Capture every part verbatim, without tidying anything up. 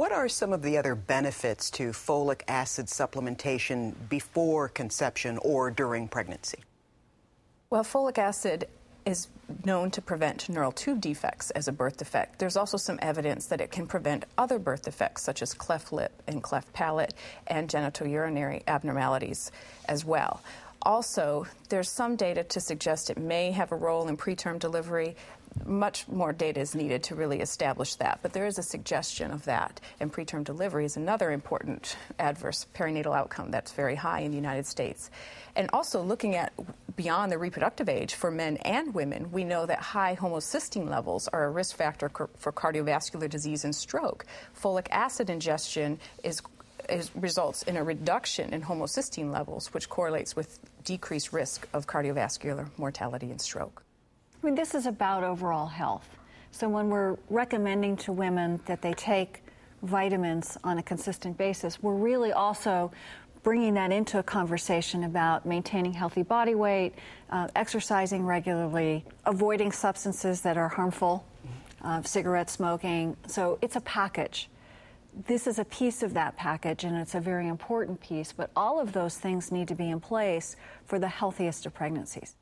What are some of the other benefits to folic acid supplementation before conception or during pregnancy? Well, folic acid is known to prevent neural tube defects as a birth defect. There's also some evidence that it can prevent other birth defects such as cleft lip and cleft palate and genitourinary abnormalities as well. Also, there's some data to suggest it may have a role in preterm delivery. Much more data is needed to really establish that, but there is a suggestion of that. And preterm delivery is another important adverse perinatal outcome that's very high in the United States. And also looking at beyond the reproductive age for men and women, we know that high homocysteine levels are a risk factor for cardiovascular disease and stroke. Folic acid ingestion is Is, results in a reduction in homocysteine levels, which correlates with decreased risk of cardiovascular mortality and stroke. I mean, this is about overall health. So when we're recommending to women that they take vitamins on a consistent basis, we're really also bringing that into a conversation about maintaining healthy body weight, uh, exercising regularly, avoiding substances that are harmful, uh, cigarette smoking. So it's a package. This is a piece of that package, and it's a very important piece, but all of those things need to be in place for the healthiest of pregnancies.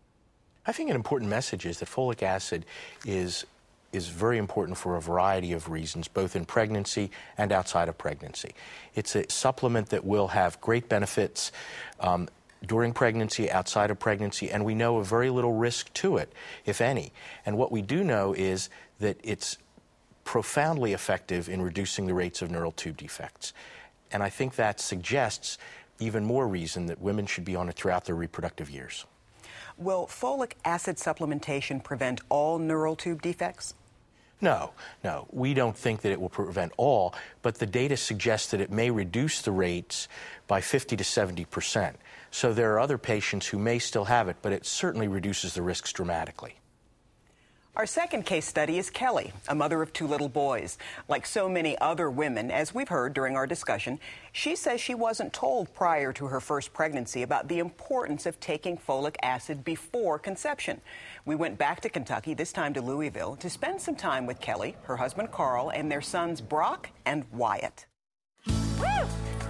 I think an important message is that folic acid is, is very important for a variety of reasons, both in pregnancy and outside of pregnancy. It's a supplement that will have great benefits um, during pregnancy, outside of pregnancy, and we know of very little risk to it, if any. And what we do know is that it's profoundly effective in reducing the rates of neural tube defects. And I think that suggests even more reason that women should be on it throughout their reproductive years. Will folic acid supplementation prevent all neural tube defects? No, no. We don't think that it will prevent all, but the data suggests that it may reduce the rates by fifty to seventy percent. So there are other patients who may still have it, but it certainly reduces the risks dramatically. Our second case study is Kelly, a mother of two little boys. Like so many other women, as we've heard during our discussion, she says she wasn't told prior to her first pregnancy about the importance of taking folic acid before conception. We went back to Kentucky, this time to Louisville, to spend some time with Kelly, her husband Carl, and their sons Brock and Wyatt. Woo!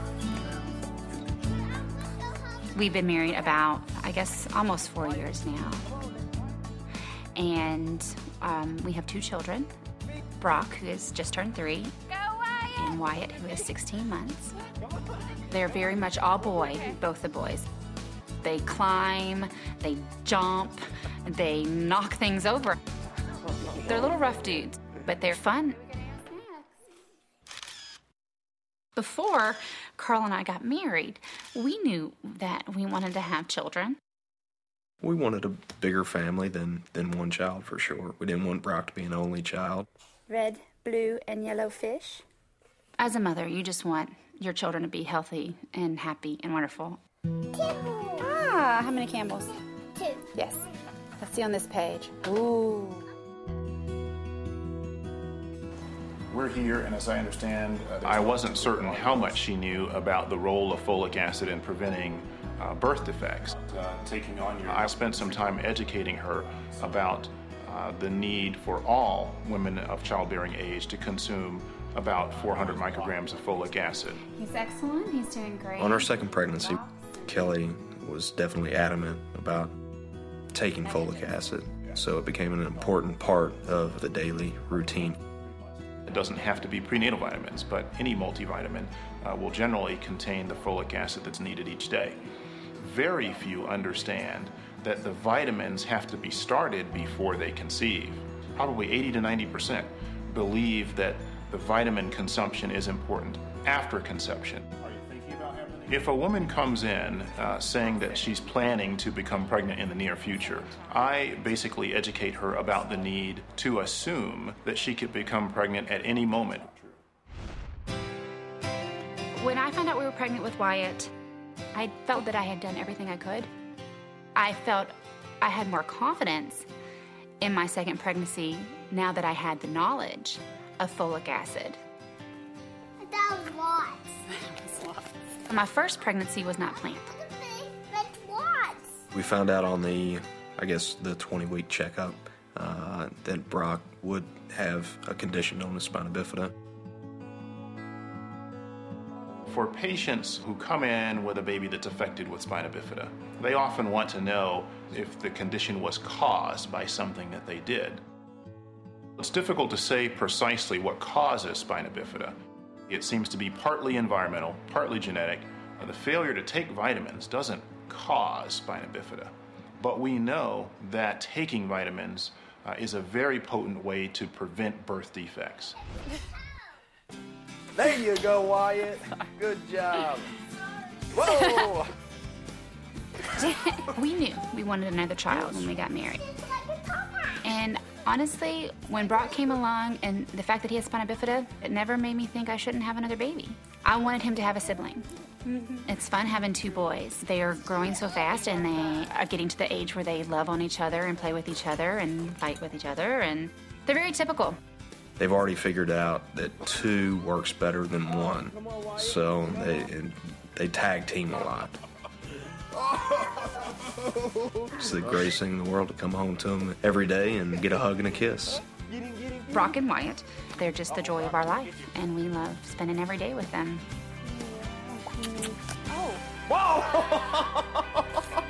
We've been married about, I guess, almost four years now. And um, we have two children, Brock, who has just turned three, and Wyatt, who is sixteen months. They're very much all boy, both the boys. They climb, they jump, they knock things over. They're little rough dudes, but they're fun. Before Carl and I got married, we knew that we wanted to have children. We wanted a bigger family than, than one child, for sure. We didn't want Brock to be an only child. Red, blue, and yellow fish. As a mother, you just want your children to be healthy and happy and wonderful. Campbell. Ah, how many Campbells? Two. Yes. Let's see on this page. Ooh. We're here, and as I understand... Uh, I wasn't certain how much she knew about the role of folic acid in preventing uh, birth defects. Uh, taking on your... I spent some time educating her about uh, the need for all women of childbearing age to consume about four hundred micrograms of folic acid. He's excellent. He's doing great. On our second pregnancy, Kelly was definitely adamant about taking folic acid, so it became an important part of the daily routine. It doesn't have to be prenatal vitamins, but any multivitamin uh, will generally contain the folic acid that's needed each day. Very few understand that the vitamins have to be started before they conceive. Probably eighty to ninety percent believe that the vitamin consumption is important after conception. Are you thinking about having any? If a woman comes in uh, saying that she's planning to become pregnant in the near future, I basically educate her about the need to assume that she could become pregnant at any moment. When I found out we were pregnant with Wyatt, I felt that I had done everything I could. I felt I had more confidence in my second pregnancy now that I had the knowledge of folic acid. That was lots. My first pregnancy was not planned. That's lots. We found out on the, I guess, the twenty-week checkup uh, that Brock would have a condition known as spina bifida. For patients who come in with a baby that's affected with spina bifida, they often want to know if the condition was caused by something that they did. It's difficult to say precisely what causes spina bifida. It seems to be partly environmental, partly genetic. The failure to take vitamins doesn't cause spina bifida, but we know that taking vitamins uh, is a very potent way to prevent birth defects. There you go, Wyatt. Good job. Whoa! We knew we wanted another child when we got married. And honestly, when Brock came along and the fact that he has spina bifida, it never made me think I shouldn't have another baby. I wanted him to have a sibling. Mm-hmm. It's fun having two boys. They are growing so fast and they are getting to the age where they love on each other and play with each other and fight with each other, and they're very typical. They've already figured out that two works better than one, so they, they tag team a lot. It's the greatest thing in the world to come home to them every day and get a hug and a kiss. Brock and Wyatt, they're just the joy of our life, and we love spending every day with them. Oh. Whoa!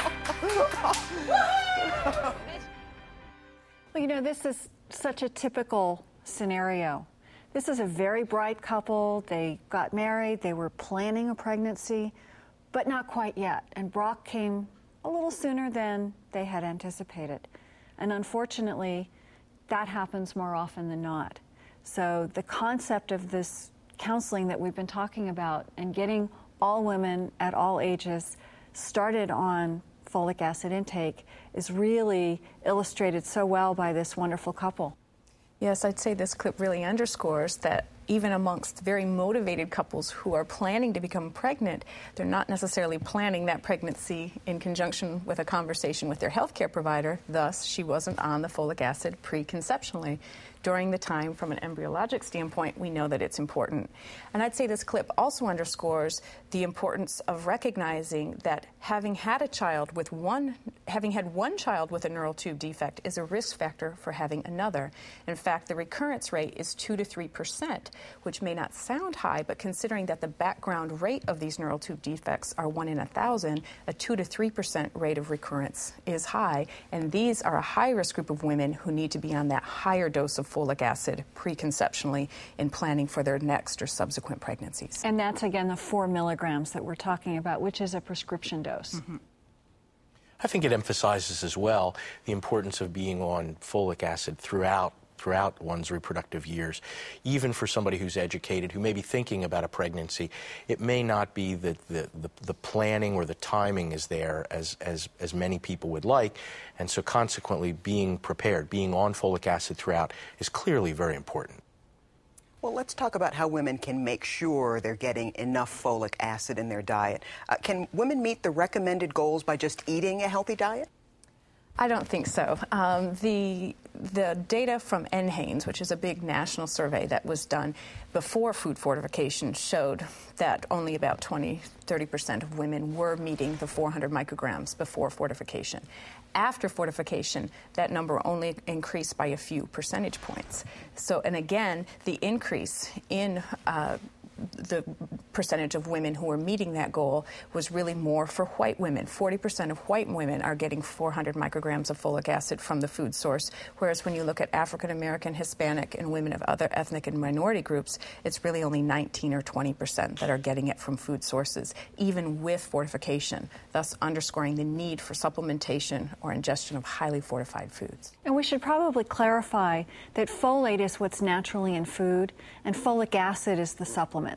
Well, you know, this is such a typical scenario. This is a very bright couple. They got married, they were planning a pregnancy, but not quite yet. And Brock came a little sooner than they had anticipated. And unfortunately, that happens more often than not. So the concept of this counseling that we've been talking about and getting all women at all ages started on folic acid intake is really illustrated so well by this wonderful couple. Yes, I'd say this clip really underscores that even amongst very motivated couples who are planning to become pregnant, they're not necessarily planning that pregnancy in conjunction with a conversation with their healthcare provider. Thus, she wasn't on the folic acid preconceptionally. During the time, from an embryologic standpoint, we know that it's important. And I'd say this clip also underscores the importance of recognizing that having had a child with one, having had one child with a neural tube defect is a risk factor for having another. In fact, the recurrence rate is two to three percent, which may not sound high, but considering that the background rate of these neural tube defects are one in a thousand, a two to three percent rate of recurrence is high. And these are a high-risk group of women who need to be on that higher dose of folic acid preconceptionally in planning for their next or subsequent pregnancies. And that's, again, the four milligrams that we're talking about, which is a prescription dose. Mm-hmm. I think it emphasizes as well the importance of being on folic acid throughout throughout one's reproductive years. Even for somebody who's educated, who may be thinking about a pregnancy, it may not be that the, the, the planning or the timing is there as, as, as many people would like, and so consequently being prepared, being on folic acid throughout is clearly very important. Well, let's talk about how women can make sure they're getting enough folic acid in their diet. Uh, can women meet the recommended goals by just eating a healthy diet? I don't think so. Um, the the data from N HANES, which is a big national survey that was done before food fortification, showed that only about twenty, thirty percent of women were meeting the four hundred micrograms before fortification. After fortification, that number only increased by a few percentage points. So, and again, the increase in uh, the percentage of women who are meeting that goal was really more for white women. forty percent of white women are getting four hundred micrograms of folic acid from the food source, whereas when you look at African American, Hispanic, and women of other ethnic and minority groups, it's really only nineteen or twenty percent that are getting it from food sources, even with fortification, thus underscoring the need for supplementation or ingestion of highly fortified foods. And we should probably clarify that folate is what's naturally in food, and folic acid is the supplement.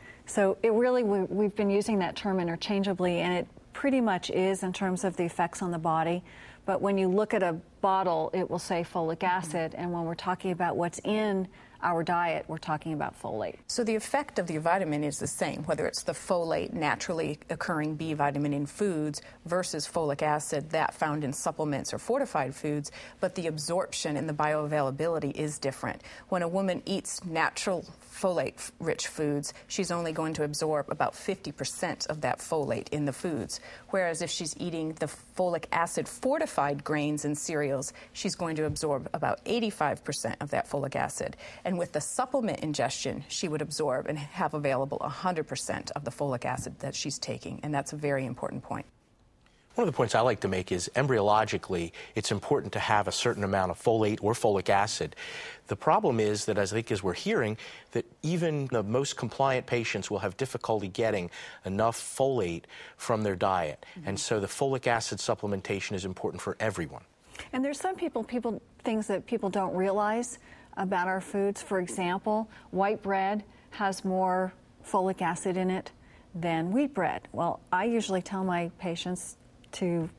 So it really, we, we've been using that term interchangeably, and it pretty much is in terms of the effects on the body. But when you look at a bottle, it will say folic acid, and when we're talking about what's in our diet, we're talking about folate. So the effect of the vitamin is the same, whether it's the folate naturally occurring B vitamin in foods versus folic acid that found in supplements or fortified foods, but the absorption and the bioavailability is different. When a woman eats natural folate-rich foods, she's only going to absorb about fifty percent of that folate in the foods, whereas if she's eating the folic acid-fortified grains and cereals, she's going to absorb about eighty-five percent of that folic acid. And And with the supplement ingestion, she would absorb and have available one hundred percent of the folic acid that she's taking, and that's a very important point. One of the points I like to make is embryologically, it's important to have a certain amount of folate or folic acid. The problem is that, as I think as we're hearing, that even the most compliant patients will have difficulty getting enough folate from their diet. Mm-hmm. And so the folic acid supplementation is important for everyone. And there's some people, people, things that people don't realize about our foods. For example, white bread has more folic acid in it than wheat bread. Well, I usually tell my patients to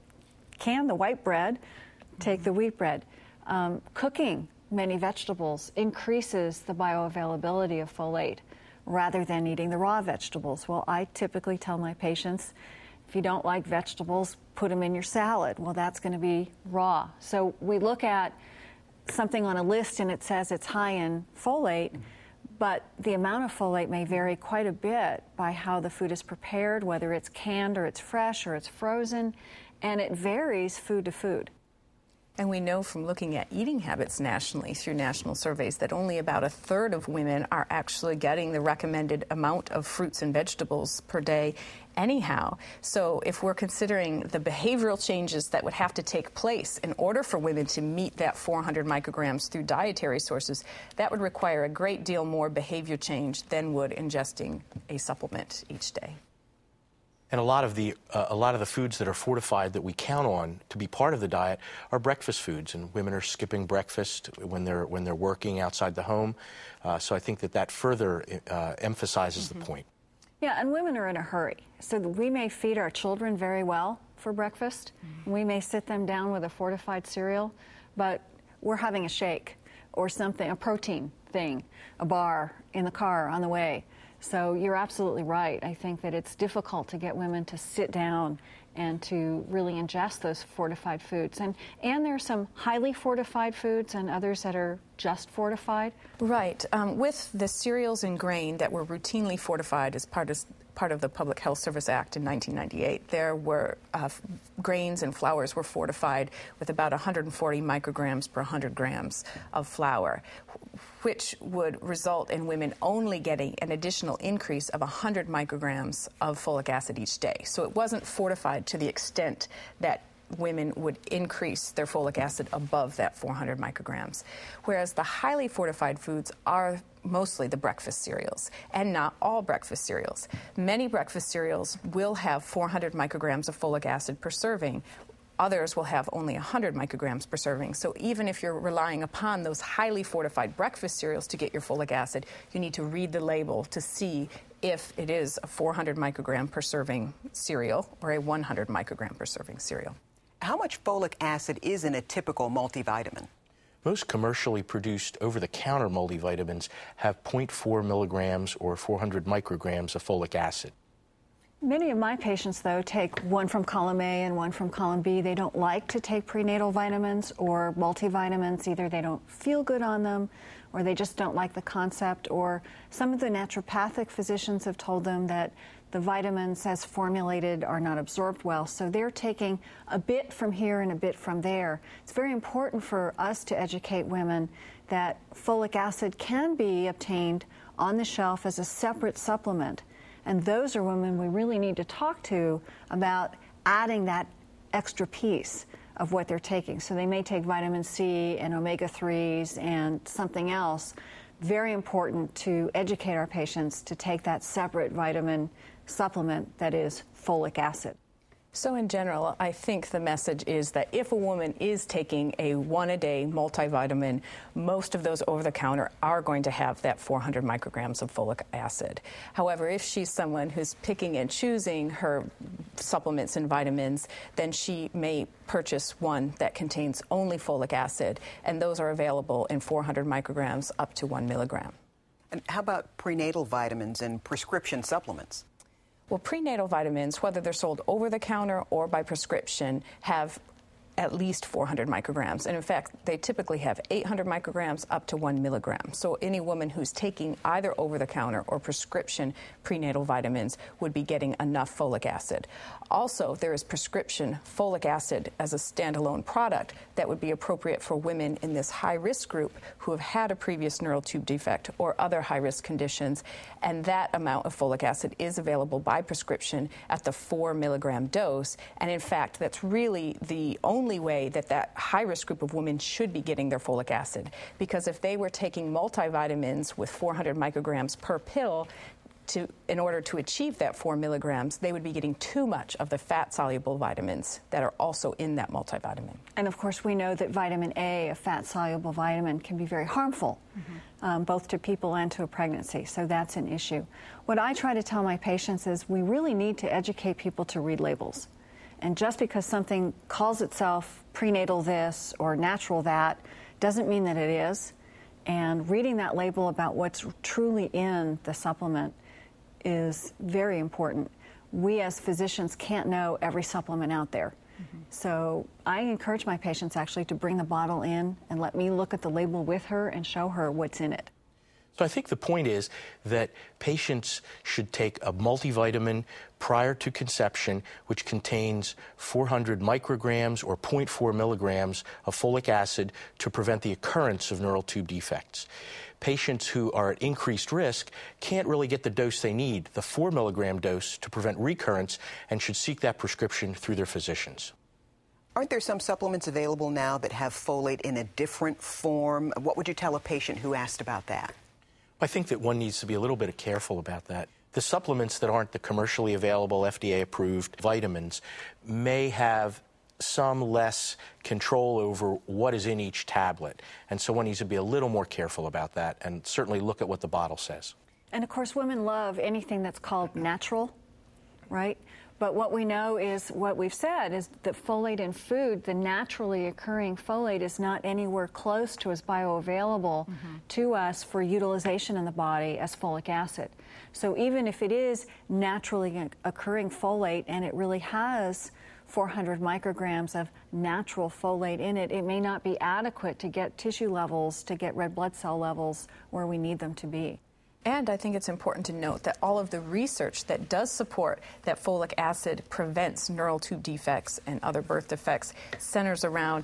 can the white bread, take the wheat bread. Um, cooking many vegetables increases the bioavailability of folate rather than eating the raw vegetables. Well, I typically tell my patients, if you don't like vegetables, put them in your salad. Well, that's going to be raw. So we look at something on a list and it says it's high in folate, but the amount of folate may vary quite a bit by how the food is prepared, whether it's canned or it's fresh or it's frozen, and it varies food to food. And we know from looking at eating habits nationally through national surveys that only about a third of women are actually getting the recommended amount of fruits and vegetables per day anyhow. So if we're considering the behavioral changes that would have to take place in order for women to meet that four hundred micrograms through dietary sources, that would require a great deal more behavior change than would ingesting a supplement each day. And a lot of the uh, a lot of the foods that are fortified that we count on to be part of the diet are breakfast foods, and women are skipping breakfast when they're when they're working outside the home. Uh, so I think that that further uh, emphasizes mm-hmm. the point. Yeah, and women are in a hurry, so we may feed our children very well for breakfast. Mm-hmm. We may sit them down with a fortified cereal, but we're having a shake or something, a protein thing, a bar in the car on the way. So you're absolutely right. I think that it's difficult to get women to sit down and to really ingest those fortified foods. And, and there are some highly fortified foods and others that are just fortified. Right. Um, with the cereals and grain that were routinely fortified as part of part of the Public Health Service Act in nineteen ninety-eight, there were uh, grains and flours were fortified with about one hundred forty micrograms per one hundred grams of flour, which would result in women only getting an additional increase of one hundred micrograms of folic acid each day. So it wasn't fortified to the extent that women would increase their folic acid above that four hundred micrograms. Whereas the highly fortified foods are mostly the breakfast cereals, and not all breakfast cereals. Many breakfast cereals will have four hundred micrograms of folic acid per serving. Others will have only one hundred micrograms per serving. So even if you're relying upon those highly fortified breakfast cereals to get your folic acid, you need to read the label to see if it is a four hundred microgram per serving cereal or a one hundred microgram per serving cereal. How much folic acid is in a typical multivitamin? Most commercially produced over-the-counter multivitamins have zero point four milligrams or four hundred micrograms of folic acid. Many of my patients, though, take one from column A and one from column B. They don't like to take prenatal vitamins or multivitamins. Either they don't feel good on them, or they just don't like the concept, or some of the naturopathic physicians have told them that the vitamins as formulated are not absorbed well, so they're taking a bit from here and a bit from there. It's very important for us to educate women that folic acid can be obtained on the shelf as a separate supplement, and those are women we really need to talk to about adding that extra piece of what they're taking. So they may take vitamin C and omega threes and something else. Very important to educate our patients to take that separate vitamin supplement that is folic acid. So in general, I think the message is that if a woman is taking a one-a-day multivitamin, most of those over-the-counter are going to have that four hundred micrograms of folic acid. However, if she's someone who's picking and choosing her supplements and vitamins, then she may purchase one that contains only folic acid, and those are available in four hundred micrograms up to one milligram. And how about prenatal vitamins and prescription supplements? Well, prenatal vitamins, whether they're sold over the counter or by prescription, have at least four hundred micrograms. And in fact, they typically have eight hundred micrograms up to one milligram. So any woman who's taking either over-the-counter or prescription prenatal vitamins would be getting enough folic acid. Also, there is prescription folic acid as a standalone product that would be appropriate for women in this high-risk group who have had a previous neural tube defect or other high-risk conditions. And that amount of folic acid is available by prescription at the four milligram dose. And in fact, that's really the only way that that high-risk group of women should be getting their folic acid. Because if they were taking multivitamins with four hundred micrograms per pill, To, in order to achieve that four milligrams, they would be getting too much of the fat-soluble vitamins that are also in that multivitamin. And of course, we know that vitamin A, a fat-soluble vitamin, can be very harmful, mm-hmm. um, both to people and to a pregnancy. So that's an issue. What I try to tell my patients is we really need to educate people to read labels. And just because something calls itself prenatal this or natural that doesn't mean that it is. And reading that label about what's truly in the supplement is very important. We as physicians can't know every supplement out there. Mm-hmm. So I encourage my patients actually to bring the bottle in and let me look at the label with her and show her what's in it. So I think the point is that patients should take a multivitamin prior to conception, which contains four hundred micrograms or zero point four milligrams of folic acid to prevent the occurrence of neural tube defects. Patients who are at increased risk can't really get the dose they need, the four milligram dose, to prevent recurrence, and should seek that prescription through their physicians. Aren't there some supplements available now that have folate in a different form? What would you tell a patient who asked about that? I think that one needs to be a little bit careful about that. The supplements that aren't the commercially available F D A-approved vitamins may have some less control over what is in each tablet. And so one needs to be a little more careful about that and certainly look at what the bottle says. And of course, women love anything that's called natural, right? But what we know is, what we've said, is that folate in food, the naturally occurring folate, is not anywhere close to as bioavailable mm-hmm. to us for utilization in the body as folic acid. So even if it is naturally occurring folate and it really has four hundred micrograms of natural folate in it, it may not be adequate to get tissue levels, to get red blood cell levels where we need them to be. And I think it's important to note that all of the research that does support that folic acid prevents neural tube defects and other birth defects centers around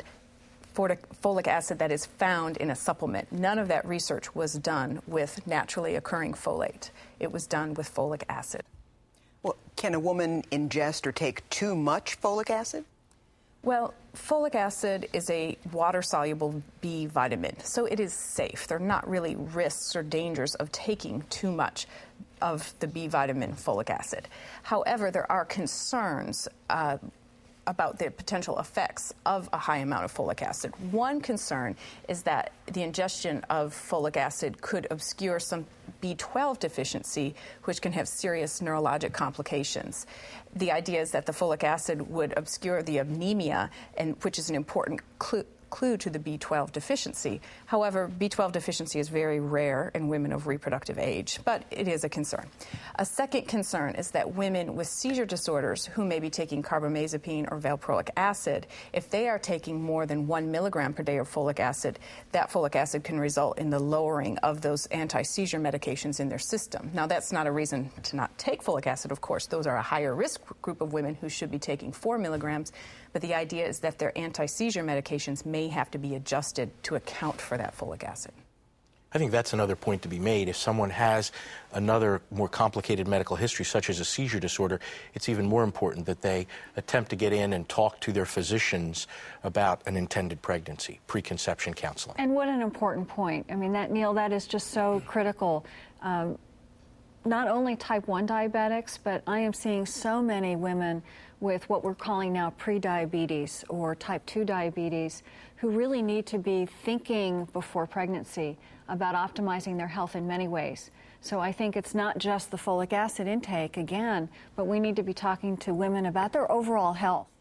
folic acid that is found in a supplement. None of that research was done with naturally occurring folate. It was done with folic acid. Well, can a woman ingest or take too much folic acid? Well, folic acid is a water-soluble B vitamin, so it is safe. There are not really risks or dangers of taking too much of the B vitamin folic acid. However, there are concerns uh, about the potential effects of a high amount of folic acid. One concern is that the ingestion of folic acid could obscure some B twelve deficiency, which can have serious neurologic complications. The idea is that the folic acid would obscure the anemia, and which is an important clue clue to the B twelve deficiency. However, B twelve deficiency is very rare in women of reproductive age, but it is a concern. A second concern is that women with seizure disorders who may be taking carbamazepine or valproic acid, if they are taking more than one milligram per day of folic acid, that folic acid can result in the lowering of those anti-seizure medications in their system. Now, that's not a reason to not take folic acid, of course. Those are a higher risk group of women who should be taking four milligrams, but the idea is that their anti-seizure medications may have to be adjusted to account for that folic acid. I think that's another point to be made. If someone has another more complicated medical history, such as a seizure disorder, it's even more important that they attempt to get in and talk to their physicians about an intended pregnancy, preconception counseling. And what an important point. I mean, that, Neil, that is just so critical. Um, not only type one diabetics, but I am seeing so many women with what we're calling now prediabetes or type two diabetes who really need to be thinking before pregnancy about optimizing their health in many ways. So I think it's not just the folic acid intake, again, but we need to be talking to women about their overall health.